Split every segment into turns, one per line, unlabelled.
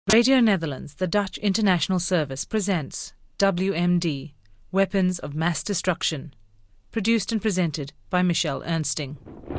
Radio Netherlands, the Dutch International Service, presents WMD, Weapons of Mass Destruction, produced and presented by Michelle Ernsting.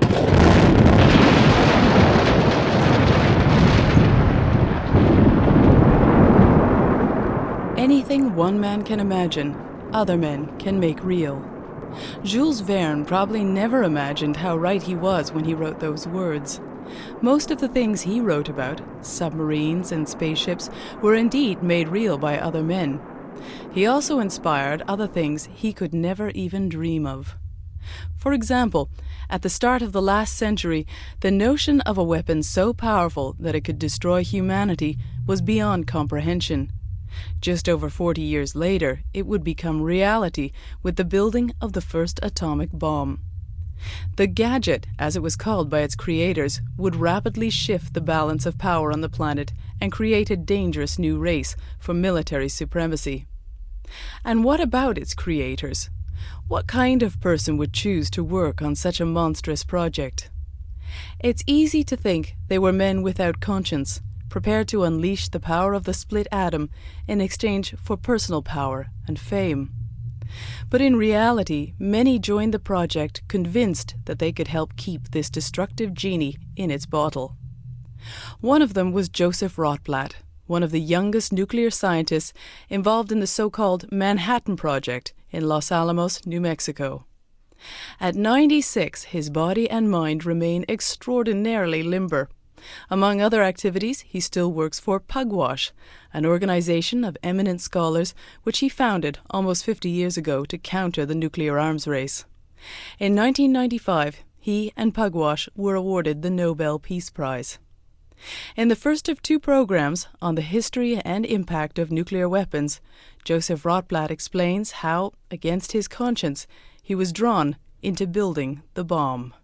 Anything one man can imagine, other men can make real. Jules Verne probably never imagined how right he was when he wrote those words. Most of the things he wrote about, submarines and spaceships, were indeed made real by other men. He also inspired other things he could never even dream of. For example, at the start of the last century, the notion of a weapon so powerful that it could destroy humanity was beyond comprehension. Just over 40 years later, it would become reality with the building of the first atomic bomb. The gadget, as it was called by its creators, would rapidly shift the balance of power on the planet and create a dangerous new race for military supremacy. And what about its creators? What kind of person would choose to work on such a monstrous project? It's easy to think they were men without conscience, prepared to unleash the power of the split atom in exchange for personal power and fame. But in reality, many joined the project convinced that they could help keep this destructive genie in its bottle. One of them was Joseph Rotblat, one of the youngest nuclear scientists involved in the so-called Manhattan Project in Los Alamos, New Mexico. At 96, his body and mind remain extraordinarily limber. Among other activities, he still works for Pugwash, an organization of eminent scholars which he founded almost 50 years ago to counter the nuclear arms race. In 1995, he and Pugwash were awarded the Nobel Peace Prize. In the first of two programs on the history and impact of nuclear weapons, Joseph Rotblat explains how, against his conscience, he was drawn into building the bomb.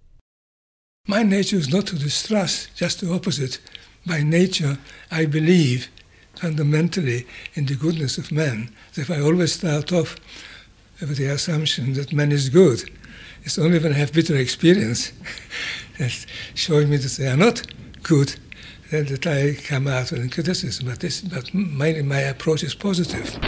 My nature is not to distrust, just the opposite. By nature, I believe fundamentally in the goodness of man. If I always start off with the assumption that man is good, it's only when I have bitter experience that's showing me that they are not good that I come out with criticism. But mainly my approach is positive.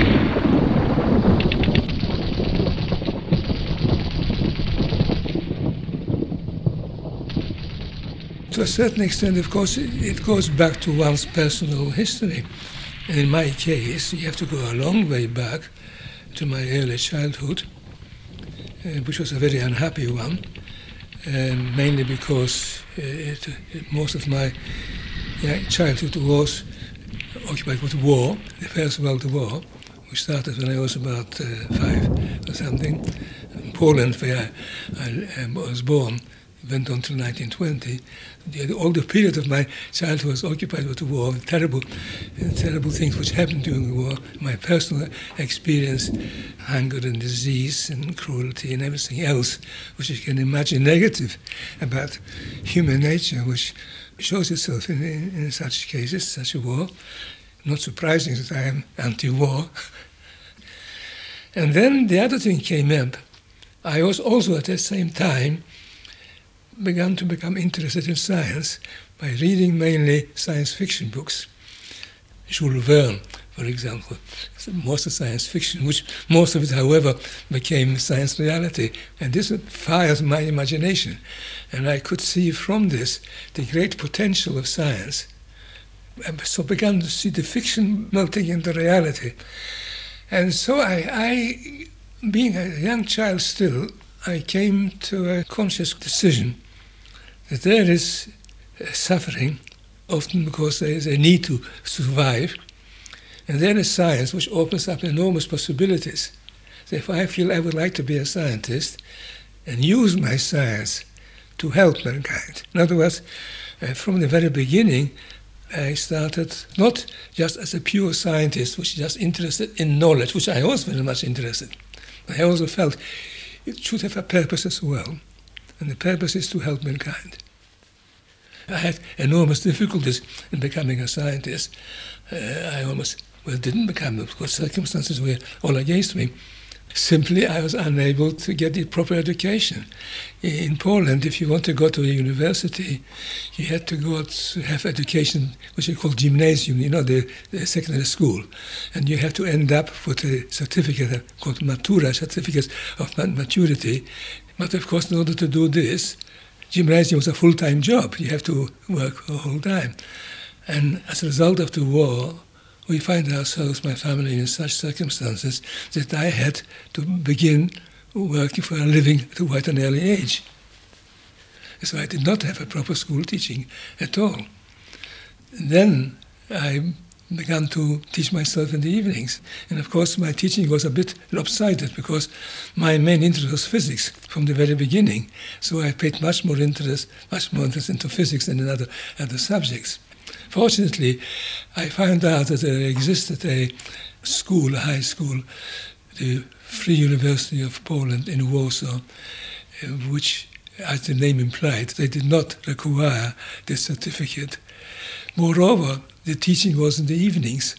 To a certain extent, of course, it goes back to one's personal history. And in my case, you have to go a long way back to my early childhood, which was a very unhappy one, mainly because most of my childhood was occupied with war, the First World War, which started when I was about 5 or something. In Poland, where I was born, went on till 1920. The older period of my childhood was occupied with the war, terrible things which happened during the war. My personal experience, hunger and disease and cruelty and everything else, which you can imagine negative about human nature, which shows itself in such cases, such a war. Not surprising that I am anti-war. And then the other thing came up. I was also at the same time began to become interested in science by reading mainly science fiction books. Jules Verne, for example, most of science fiction, which most of it, however, became science reality. And this fired my imagination. And I could see from this the great potential of science. And so began to see the fiction melting into reality. And so I being a young child still, I came to a conscious decision that there is suffering, often because there is a need to survive, and there is science which opens up enormous possibilities. So if I feel I would like to be a scientist and use my science to help mankind. In other words, from the very beginning, I started not just as a pure scientist, which is just interested in knowledge, which I was very much interested. But I also felt it should have a purpose as well. And the purpose is to help mankind. I had enormous difficulties in becoming a scientist. I almost didn't become, because circumstances were all against me. Simply, I was unable to get the proper education. In Poland, if you want to go to a university, you had to go to have education, which you call gymnasium, the secondary school. And you have to end up with a certificate called matura, certificate of maturity. But of course, in order to do this, gymnasium was a full-time job. You have to work the whole time. And as a result of the war, we find ourselves, my family, in such circumstances that I had to begin working for a living at quite an early age. So I did not have a proper school teaching at all. Then I began to teach myself in the evenings. And of course my teaching was a bit lopsided because my main interest was physics from the very beginning. So I paid much more interest into physics than in other subjects. Fortunately, I found out that there existed a high school, the Free University of Poland in Warsaw, which, as the name implied, they did not require this certificate. Moreover, the teaching was in the evenings,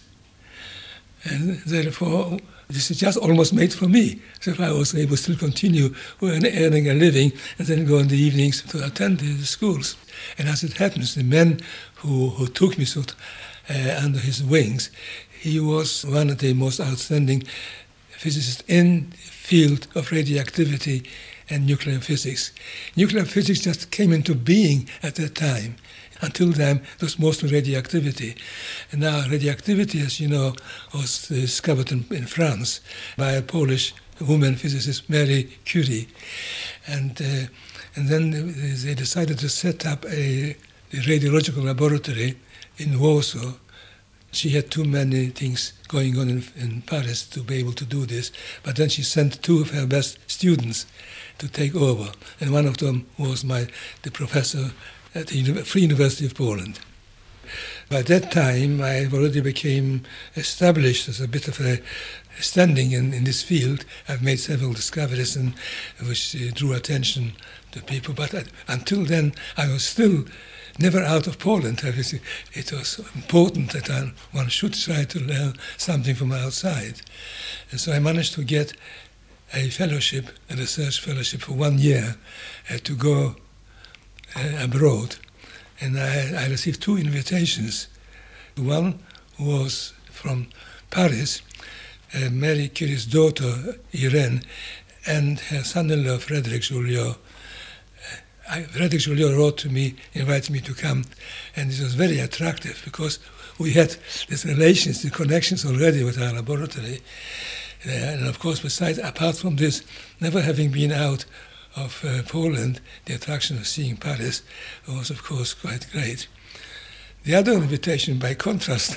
and therefore this is just almost made for me. So I was able to continue earning a living and then go in the evenings to attend the schools. And as it happens, the man who took me under his wings, he was one of the most outstanding physicists in the field of radioactivity and nuclear physics. Nuclear physics just came into being at that time. Until then, it was mostly radioactivity. And now radioactivity, as you know, was discovered in France by a Polish woman physicist, Marie Curie. And then they decided to set up a radiological laboratory in Warsaw. She had too many things going on in Paris to be able to do this, but then she sent two of her best students to take over, and one of them was the professor at the Free University of Poland. By that time, I already became established as a bit of a standing in this field. I've made several discoveries which drew attention to people, but until then, I was still never out of Poland. It was important that one should try to learn something from outside. And so I managed to get a research fellowship for 1 year to go abroad. And I received 2 invitations. One was from Paris, Marie Curie's daughter, Irene, and her son-in-law, Frédéric Joliot. Frédéric Joliot wrote to me, invited me to come, and it was very attractive because we had these relations, the connections already with our laboratory. And of course, apart from this, never having been out of Poland, the attraction of seeing Paris was, of course, quite great. The other invitation, by contrast,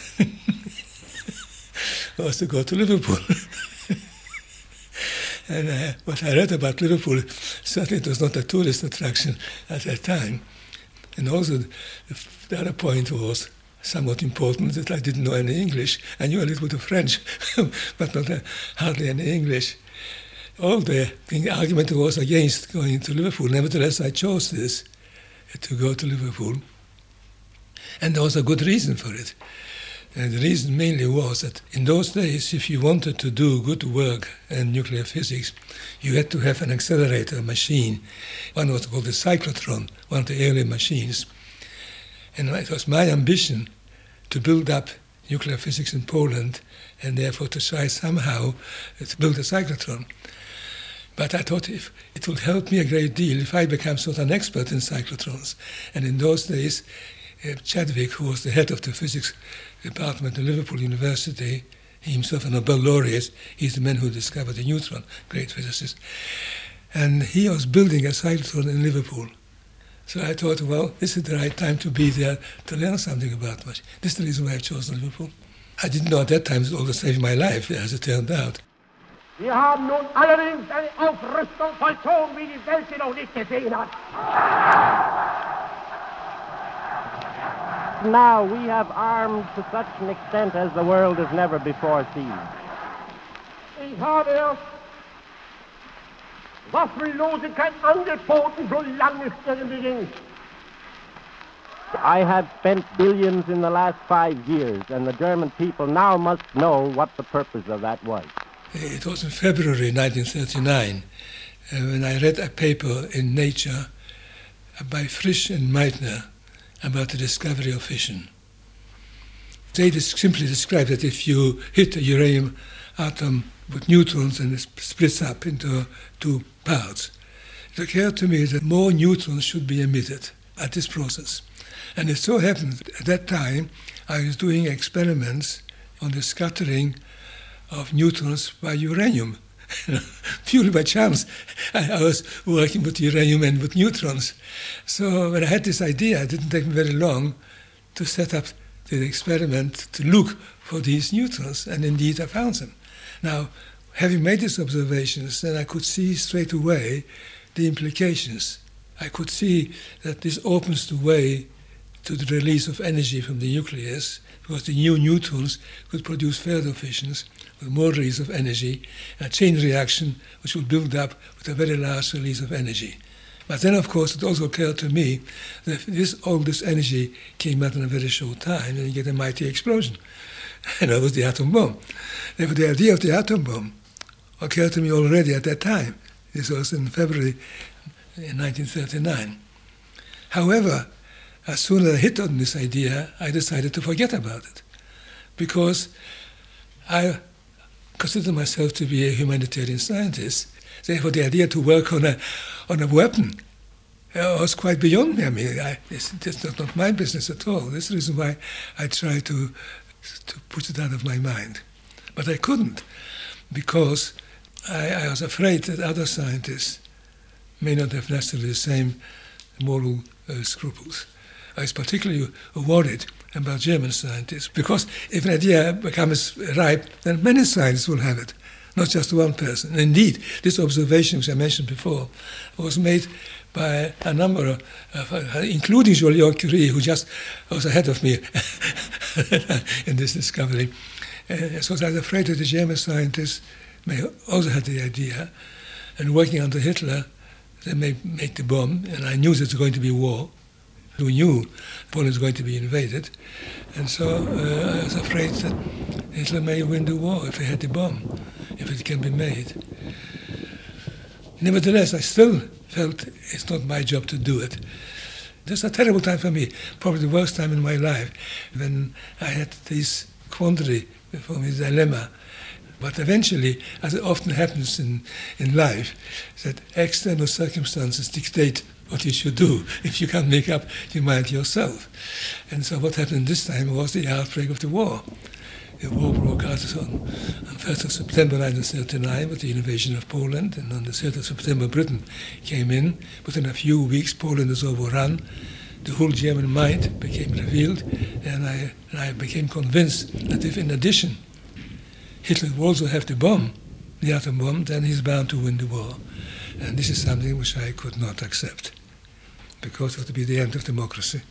was to go to Liverpool. And what I read about Liverpool, certainly it was not a tourist attraction at that time. And also, the other point was somewhat important, that I didn't know any English. I knew a little bit of French, but not hardly any English. All the argument was against going to Liverpool. Nevertheless, I chose this, to go to Liverpool. And there was a good reason for it. And the reason mainly was that in those days, if you wanted to do good work in nuclear physics, you had to have an accelerator machine. One was called the cyclotron, one of the early machines. And it was my ambition to build up nuclear physics in Poland and therefore to try somehow to build a cyclotron. But I thought it would help me a great deal if I became sort of an expert in cyclotrons. And in those days, Chadwick, who was the head of the physics department at Liverpool University, he himself a Nobel laureate, he's the man who discovered the neutron, great physicist. And he was building a cyclotron in Liverpool. So I thought, well, this is the right time to be there to learn something about it. This is the reason why I've chosen Liverpool. I didn't know at that time it would save my life, as it turned out.
Wir haben nun allerdings eine Aufrüstung vollzogen, wie die Welt sie noch nicht gesehen hat. Now we have armed to such an extent as the world has never before seen. Ich habe erst Waffenlosigkeit angeboten, solange es irgendwie ging. I have spent billions in the last 5 years, and the German people now must know what the purpose of that was.
It was in February 1939 when I read a paper in Nature by Frisch and Meitner about the discovery of fission. They simply described that if you hit a uranium atom with neutrons and it splits up into two parts, it occurred to me that more neutrons should be emitted at this process. And it so happened at that time I was doing experiments on the scattering of neutrons by uranium. Purely by chance, I was working with uranium and with neutrons. So when I had this idea, it didn't take me very long to set up the experiment to look for these neutrons, and indeed I found them. Now, having made these observations, then I could see straight away the implications. I could see that this opens the way to the release of energy from the nucleus, because the new neutrons could produce further fissions with more release of energy, a chain reaction which will build up with a very large release of energy. But then, of course, it also occurred to me that all this energy came out in a very short time, and you get a mighty explosion. And that was the atom bomb. Therefore, the idea of the atom bomb occurred to me already at that time. This was in February in 1939. However, as soon as I hit on this idea, I decided to forget about it, because I consider myself to be a humanitarian scientist. Therefore, the idea to work on a weapon was quite beyond me. I mean, it's not my business at all. This is the reason why I tried to put it out of my mind. But I couldn't, because I was afraid that other scientists may not have necessarily the same moral scruples. I was particularly worried about German scientists, because if an idea becomes ripe, then many scientists will have it, not just one person. And indeed, this observation, which I mentioned before, was made by a number of, including Joliot-Curie, who just was ahead of me in this discovery. So I was afraid that the German scientists may also have the idea, and working under Hitler, they may make the bomb, and I knew there was going to be war. We knew Poland was going to be invaded, and so I was afraid that Hitler may win the war if he had the bomb, if it can be made. Nevertheless, I still felt it's not my job to do it. This was a terrible time for me, probably the worst time in my life, when I had this quandary before me, dilemma. But eventually, as it often happens in life, that external circumstances dictate what you should do if you can't make up your mind yourself. And so what happened this time was the outbreak of the war. The war broke out on 1st of September 1939 with the invasion of Poland, and on the 3rd of September Britain came in. Within a few weeks Poland was overrun. The whole German mind became revealed, and I became convinced that if in addition Hitler would also have the bomb, the atom bomb, then he's bound to win the war. And this is something which I could not accept, because it would be the end of democracy.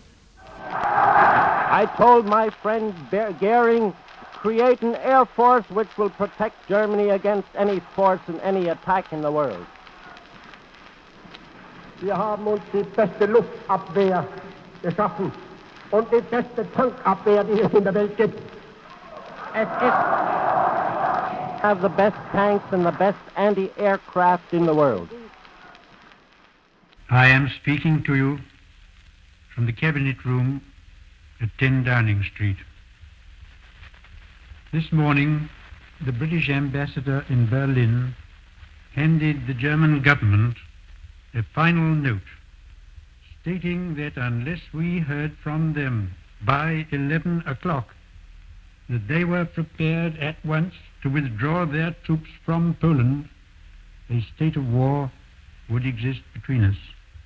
I told my friend Goering, create an air force which will protect Germany against any force and any attack in the world.
Wir haben uns die beste Luftabwehr geschaffen und die beste Tankabwehr, die es in der Welt gibt.
Es have the best tanks and the best anti-aircraft in the world.
I am speaking to you from the Cabinet Room at 10 Downing Street. This morning, the British ambassador in Berlin handed the German government a final note stating that unless we heard from them by 11 o'clock, that they were prepared at once to withdraw their troops from Poland, a state of war would exist between us.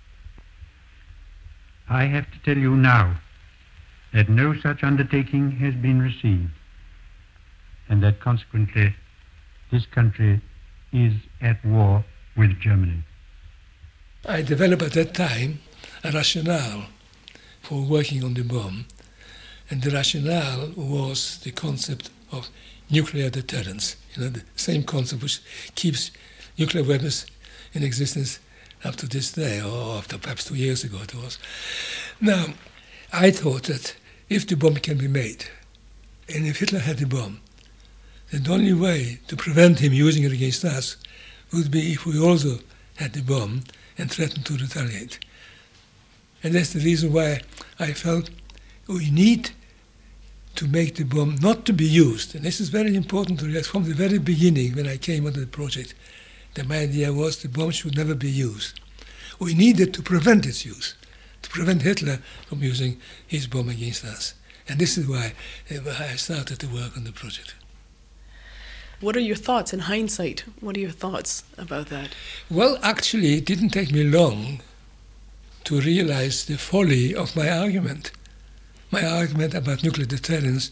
I have to tell you now that no such undertaking has been received, and that consequently this country is at war with Germany.
I developed at that time a rationale for working on the bomb, and the rationale was the concept of nuclear deterrence, the same concept which keeps nuclear weapons in existence up to this day, or up to perhaps 2 years ago it was. Now, I thought that if the bomb can be made, and if Hitler had the bomb, the only way to prevent him using it against us would be if we also had the bomb and threatened to retaliate. And that's the reason why I felt we need to make the bomb not to be used. And this is very important to realize from the very beginning when I came onto the project, that my idea was the bomb should never be used. We needed to prevent its use, to prevent Hitler from using his bomb against us. And this is why I started to work on the project.
What are your thoughts in hindsight? What are your thoughts about that?
Well, actually, it didn't take me long to realize the folly of my argument. My argument about nuclear deterrence,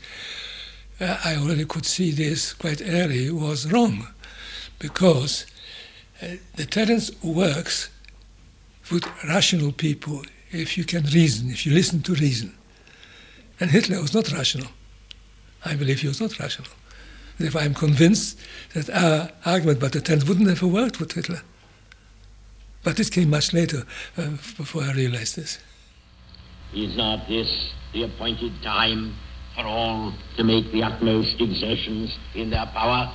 I already could see this quite early, was wrong, because deterrence works with rational people if you can reason, if you listen to reason. And Hitler was not rational. I believe he was not rational. Therefore, I'm convinced that our argument about deterrence wouldn't have worked with Hitler. But this came much later, before I realized this.
Is not this the appointed time for all to make the utmost exertions in their power?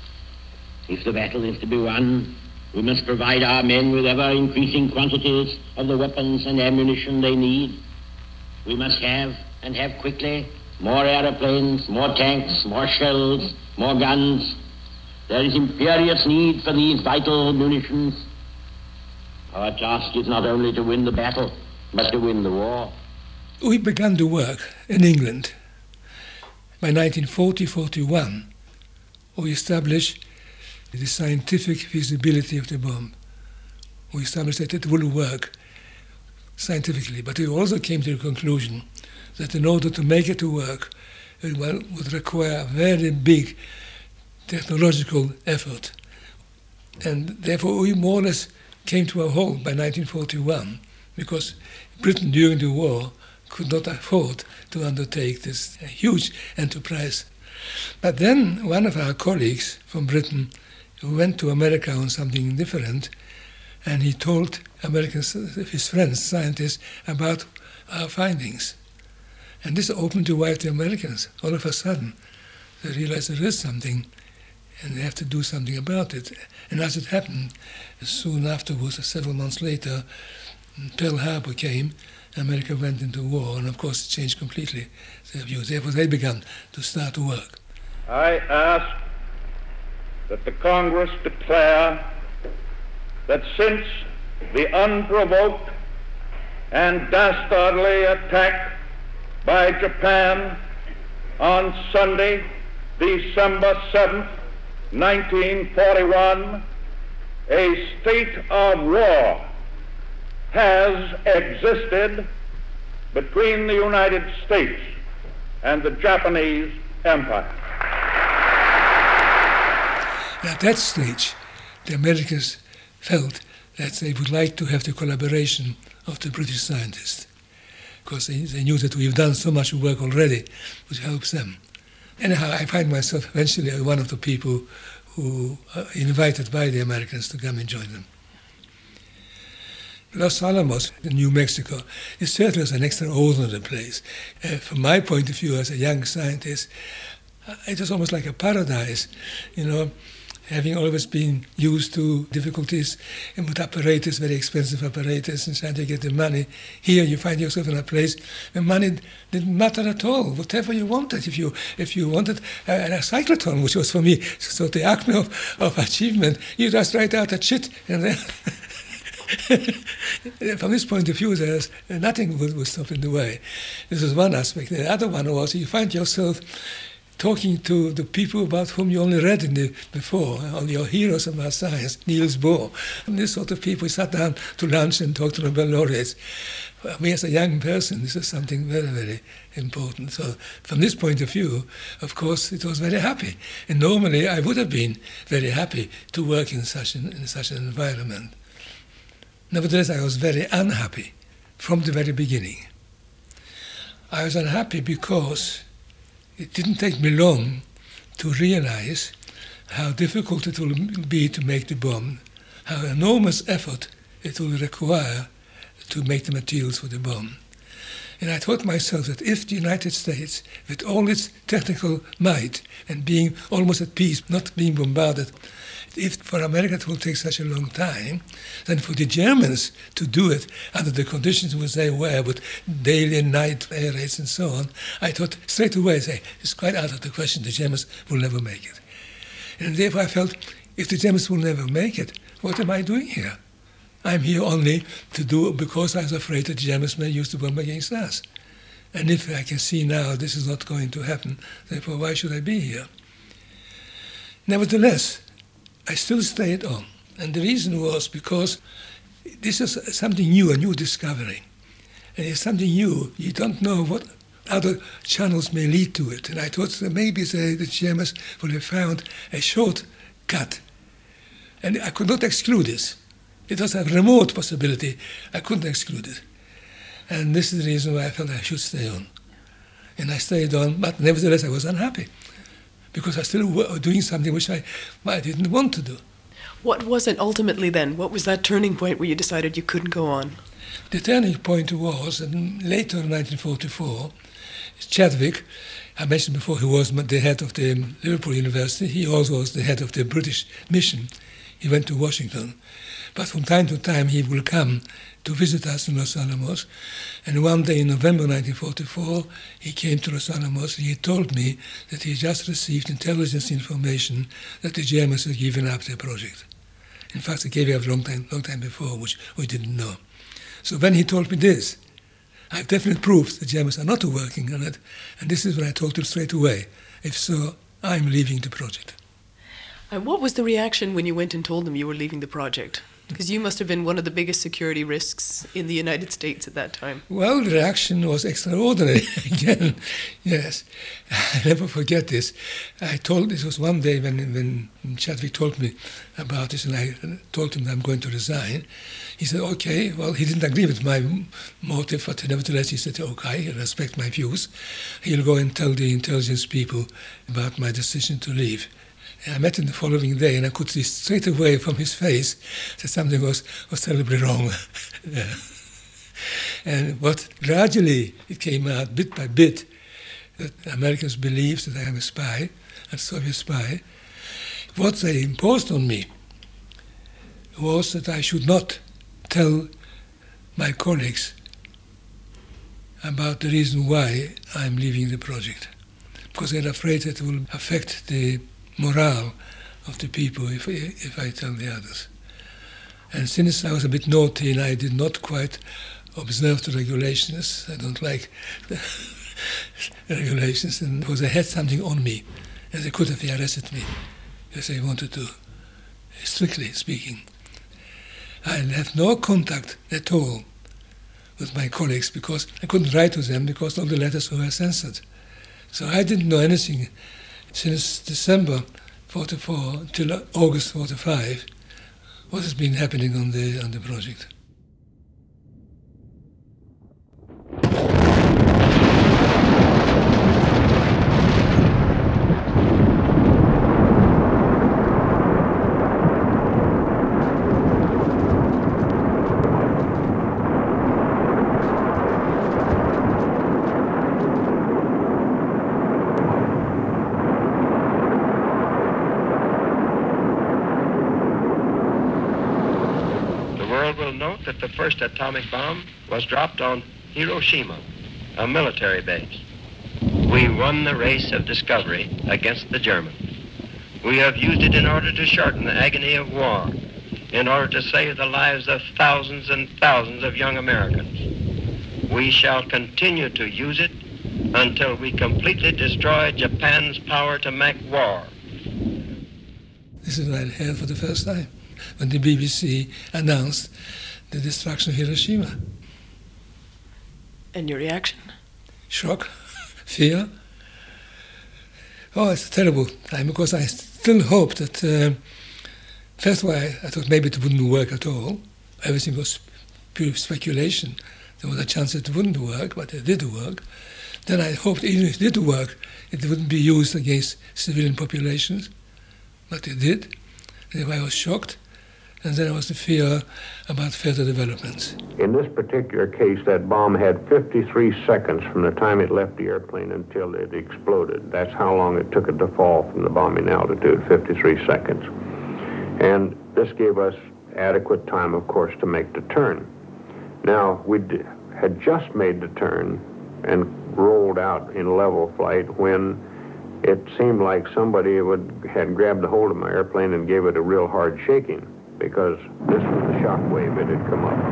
If the battle is to be won, we must provide our men with ever-increasing quantities of the weapons and ammunition they need. We must have, and have quickly, more aeroplanes, more tanks, more shells, more guns. There is imperious need for these vital munitions. Our task is not only to win the battle, but to win the war.
We began to work in England. By 1940-41, we established the scientific feasibility of the bomb. We established that it will work scientifically, but we also came to the conclusion that in order to make it to work, it would require a very big technological effort. And therefore we more or less came to a halt by 1941, because Britain during the war could not afford to undertake this huge enterprise. But then one of our colleagues from Britain went to America on something different, and he told Americans, his friends, scientists, about our findings. And this opened the way to Americans. All of a sudden, they realized there is something, and they have to do something about it. And as it happened, soon afterwards, several months later, Pearl Harbor came, America went into war, and of course it changed completely their views. Therefore they began to start to work.
I ask that the Congress declare that since the unprovoked and dastardly attack by Japan on Sunday, December 7th, 1941, a state of war has existed between the United States and the Japanese Empire.
At that stage, the Americans felt that they would like to have the collaboration of the British scientists, because they knew that we've done so much work already, which helps them. Anyhow, I find myself eventually one of the people who are invited by the Americans to come and join them. Los Alamos in New Mexico is certainly an extraordinary place. From my point of view as a young scientist, it was almost like a paradise, having always been used to difficulties with apparatus, very expensive apparatus, and trying to get the money. Here you find yourself in a place where money didn't matter at all, whatever you wanted. If you wanted a cyclotron, which was for me sort of the acme of achievement, you just write out a chit and then from this point of view, there's nothing would stop in the way. This is one aspect. The other one was you find yourself talking to the people about whom you only read before, all your heroes about science, Niels Bohr, and this sort of people sat down to lunch and talked to Nobel laureates. For me as a young person, this is something very, very important. So from this point of view, of course, it was very happy. And normally I would have been very happy to work in such an environment. Nevertheless, I was very unhappy from the very beginning. I was unhappy because it didn't take me long to realize how difficult it will be to make the bomb, how enormous effort it will require to make the materials for the bomb. And I thought myself that if the United States, with all its technical might and being almost at peace, not being bombarded, if for America it will take such a long time, then for the Germans to do it under the conditions which they were, with daily and night air raids and so on, I thought straight away, it's quite out of the question, the Germans will never make it. And therefore I felt, if the Germans will never make it, what am I doing here? I'm here only to do because I was afraid that the Germans may use the bomb against us. And if I can see now this is not going to happen, therefore why should I be here? Nevertheless, I still stayed on. And the reason was because this is something new, a new discovery. And it's something new. You don't know what other channels may lead to it. And I thought that maybe the Germans would have found a shortcut. And I could not exclude this. It was a remote possibility. I couldn't exclude it. And this is the reason why I felt I should stay on. And I stayed on, but nevertheless I was unhappy, because I still was doing something which I didn't want to do.
What was it ultimately then? What was that turning point where you decided you couldn't go on?
The turning point was that later in 1944, Chadwick, I mentioned before, he was the head of the Liverpool University. He also was the head of the British mission. He went to Washington. But from time to time he will come to visit us in Los Alamos. And one day in November 1944, he came to Los Alamos. He told me that he just received intelligence information that the Germans had given up their project. In fact, they gave it up a long time before, which we didn't know. So when he told me this, I have definite proof the Germans are not working on it. And this is when I told him straight away, if so, I'm leaving the project.
And what was the reaction when you went and told them you were leaving the project? Because you must have been one of the biggest security risks in the United States at that time.
Well, the reaction was extraordinary. Again, yes. I never forget this. This was one day when Chadwick told me about this, and I told him I'm going to resign. He said, okay. Well, he didn't agree with my motive, but nevertheless he said, okay, he respects my views. He'll go and tell the intelligence people about my decision to leave. And I met him the following day, and I could see straight away from his face that something was terribly wrong. Yeah. And what gradually it came out, bit by bit, that Americans believed that I am a spy, a Soviet spy. What they imposed on me was that I should not tell my colleagues about the reason why I'm leaving the project, because they're afraid that it will affect the morale of the people if I tell the others. And since I was a bit naughty and I did not quite observe the regulations, I don't like the regulations, and because they had something on me, and they could have arrested me if they wanted to, strictly speaking. I had no contact at all with my colleagues because I couldn't write to them because all the letters were censored. So I didn't know anything since December 44 until August 45, what has been happening on the project.
That the first atomic bomb was dropped on Hiroshima, a military base. We won the race of discovery against the Germans. We have used it in order to shorten the agony of war, in order to save the lives of thousands and thousands of young Americans. We shall continue to use it until we completely destroy Japan's power to make war.
This is what I heard for the first time when the BBC announced the destruction of Hiroshima.
And your reaction?
Shock, fear. Oh, it's a terrible time because I still hoped that, first of all, I thought maybe it wouldn't work at all. Everything was pure speculation. There was a chance it wouldn't work, but it did work. Then I hoped even if it did work, it wouldn't be used against civilian populations, but it did. Therefore I was shocked. and then there was the fear about further developments.
In this particular case, that bomb had 53 seconds from the time it left the airplane until it exploded. That's how long it took it to fall from the bombing altitude, 53 seconds. And this gave us adequate time, of course, to make the turn. Now, we had just made the turn and rolled out in level flight when it seemed like somebody had grabbed a hold of my airplane and gave it a real hard shaking, because this was the shock wave that had come up.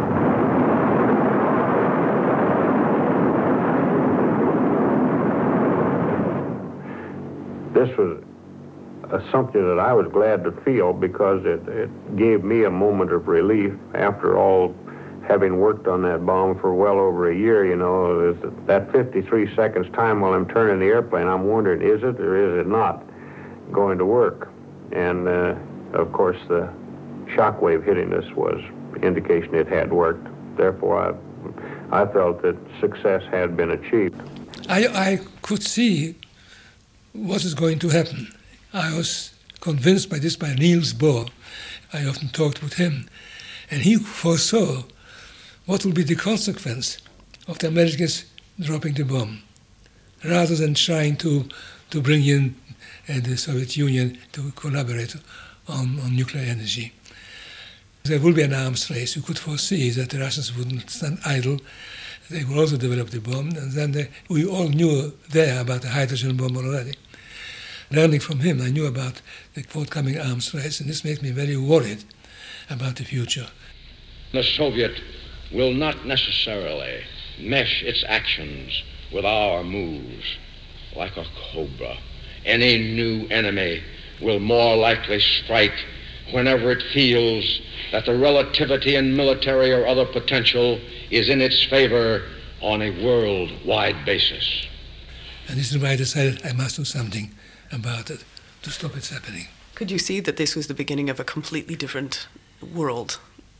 This was something that I was glad to feel, because it gave me a moment of relief. After all, having worked on that bomb for well over a year, you know, that 53 seconds time while I'm turning the airplane, I'm wondering, is it or is it not going to work? And, of course, the shock wave hitting us was indication it had worked. Therefore, I felt that success had been achieved.
I could see what is going to happen. I was convinced by this by Niels Bohr. I often talked with him, and he foresaw what will be the consequence of the Americans dropping the bomb, rather than trying to bring in the Soviet Union to collaborate on nuclear energy. There will be an arms race. You could foresee that the Russians wouldn't stand idle. They would also develop the bomb, and then we all knew there about the hydrogen bomb already. Learning from him, I knew about the forthcoming arms race, and this made me very worried about the future.
The Soviet will not necessarily mesh its actions with our moves like a cobra. Any new enemy will more likely strike whenever it feels that the relativity in military or other potential is in its favor on a worldwide basis.
And this is why I decided I must do something about it to stop its happening.
Could you see that this was the beginning of a completely different world?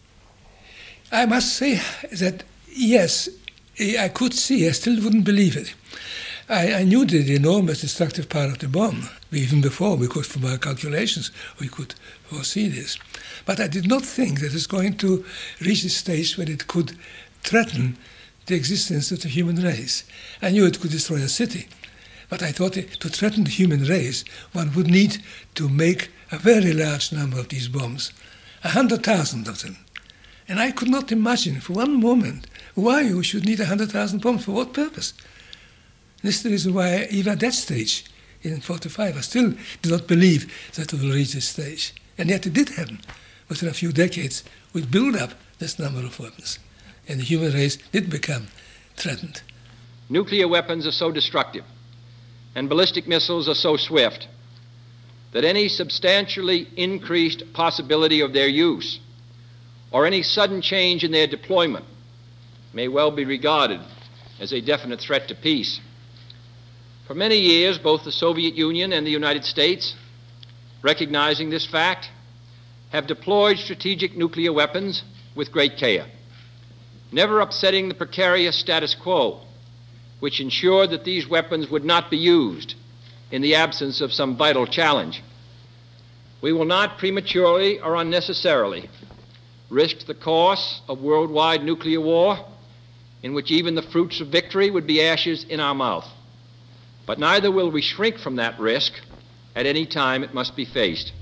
I must say that, yes, I could see. I still wouldn't believe it. I knew the enormous destructive power of the bomb. Even before, because from our calculations, we could foresee this. But I did not think that it's going to reach a stage where it could threaten the existence of the human race. I knew it could destroy a city. But I thought to threaten the human race, one would need to make a very large number of these bombs, 100,000 of them. And I could not imagine for one moment why you should need 100,000 bombs, for what purpose. This is the reason why, even at that stage, in 1945, I still did not believe that we will reach this stage. And yet it did happen. Within a few decades, we built up this number of weapons. And the human race did become threatened.
Nuclear weapons are so destructive, and ballistic missiles are so swift, that any substantially increased possibility of their use or any sudden change in their deployment may well be regarded as a definite threat to peace. For many years, both the Soviet Union and the United States, recognizing this fact, have deployed strategic nuclear weapons with great care, never upsetting the precarious status quo, which ensured that these weapons would not be used in the absence of some vital challenge. We will not prematurely or unnecessarily risk the course of worldwide nuclear war, in which even the fruits of victory would be ashes in our mouth. But neither will we shrink from that risk at any time it must be faced.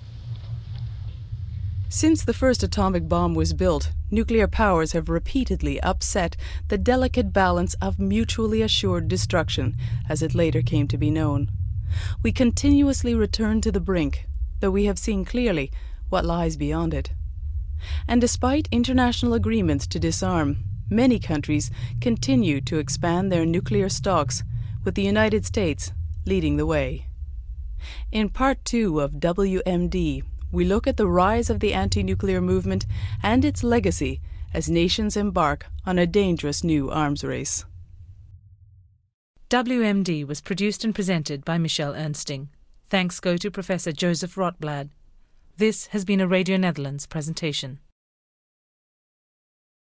Since the first atomic bomb was built, nuclear powers have repeatedly upset the delicate balance of mutually assured destruction, as it later came to be known. We continuously return to the brink, though we have seen clearly what lies beyond it. And despite international agreements to disarm, many countries continue to expand their nuclear stocks, with the United States leading the way. In Part 2 of WMD, we look at the rise of the anti-nuclear movement and its legacy as nations embark on a dangerous new arms race.
WMD was produced and presented by Michelle Ernsting. Thanks go to Professor Joseph Rotblad. This has been a Radio Netherlands presentation.